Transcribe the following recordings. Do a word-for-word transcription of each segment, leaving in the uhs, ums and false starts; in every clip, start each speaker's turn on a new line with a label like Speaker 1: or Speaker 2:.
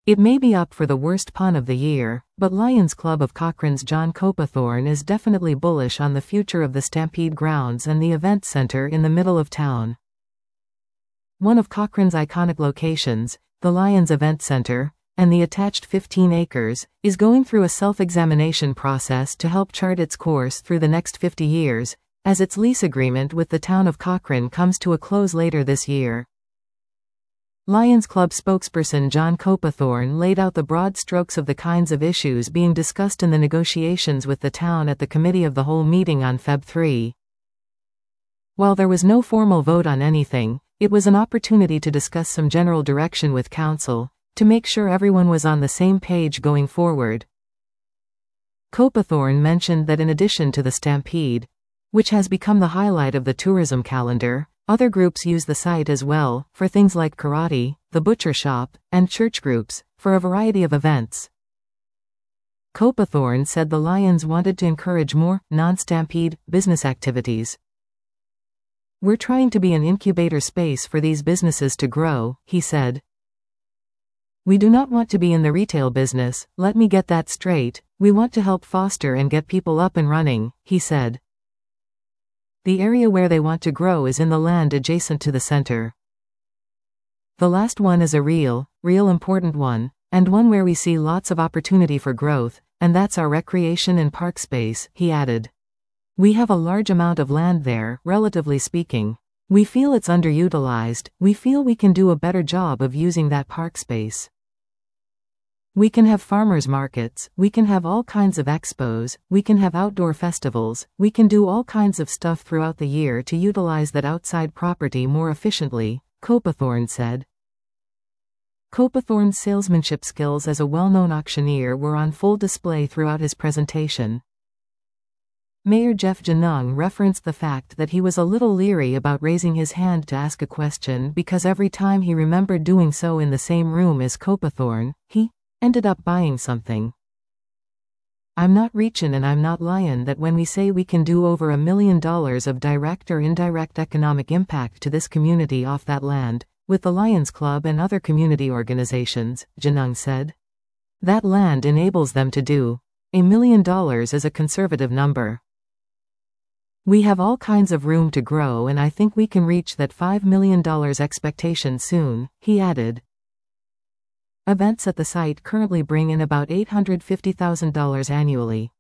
Speaker 1: It may be up for the worst pun of the year, but Lions Club of Cochrane's John Copathorn is definitely bullish on the future of the Stampede grounds and the event center in the middle of town. One of Cochrane's iconic locations, the Lions Event Center, and the attached fifteen acres, is going through a self-examination process to help chart its course through the next fifty years, as its lease agreement with the town of Cochrane comes to a close later this year. Lions Club spokesperson John Copathorn laid out the broad strokes of the kinds of issues being discussed in the negotiations with the town at the Committee of the Whole meeting on February third. While there was no formal vote on anything, it was an opportunity to discuss some general direction with Council, to make sure everyone was on the same page going forward. Copathorn mentioned that in addition to the Stampede, which has become the highlight of the tourism calendar, other groups use the site as well, for things like karate, the butcher shop, and church groups, for a variety of events. Copathorn said the Lions wanted to encourage more, non-Stampede, business activities. "We're trying to be an incubator space for these businesses to grow," he said. "We do not want to be in the retail business, let me get that straight, we want to help foster and get people up and running," he said. The area where they want to grow is in the land adjacent to the center. The last one is a real, real important one, and one where we see lots of opportunity for growth, and that's our recreation and park space," he added. "We have a large amount of land there, relatively speaking. We feel it's underutilized, we feel we can do a better job of using that park space. We can have farmers markets, we can have all kinds of expos, we can have outdoor festivals, we can do all kinds of stuff throughout the year to utilize that outside property more efficiently," Copathorn said. Copathorn's salesmanship skills as a well-known auctioneer were on full display throughout his presentation. Mayor Jeff Genung referenced the fact that he was a little leery about raising his hand to ask a question because every time he remembered doing so in the same room as Copathorn, he ended up buying something. "I'm not reachin' and I'm not lyin' that when we say we can do over a million dollars of direct or indirect economic impact to this community off that land, with the Lions Club and other community organizations," Genung said. "That land enables them to do. A million dollars is a conservative number. We have all kinds of room to grow and I think we can reach that five million dollars expectation soon," he added. Events at the site currently bring in about eight hundred fifty thousand dollars annually.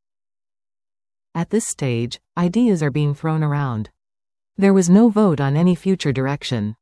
Speaker 1: At this stage, ideas are being thrown around. There was no vote on any future direction.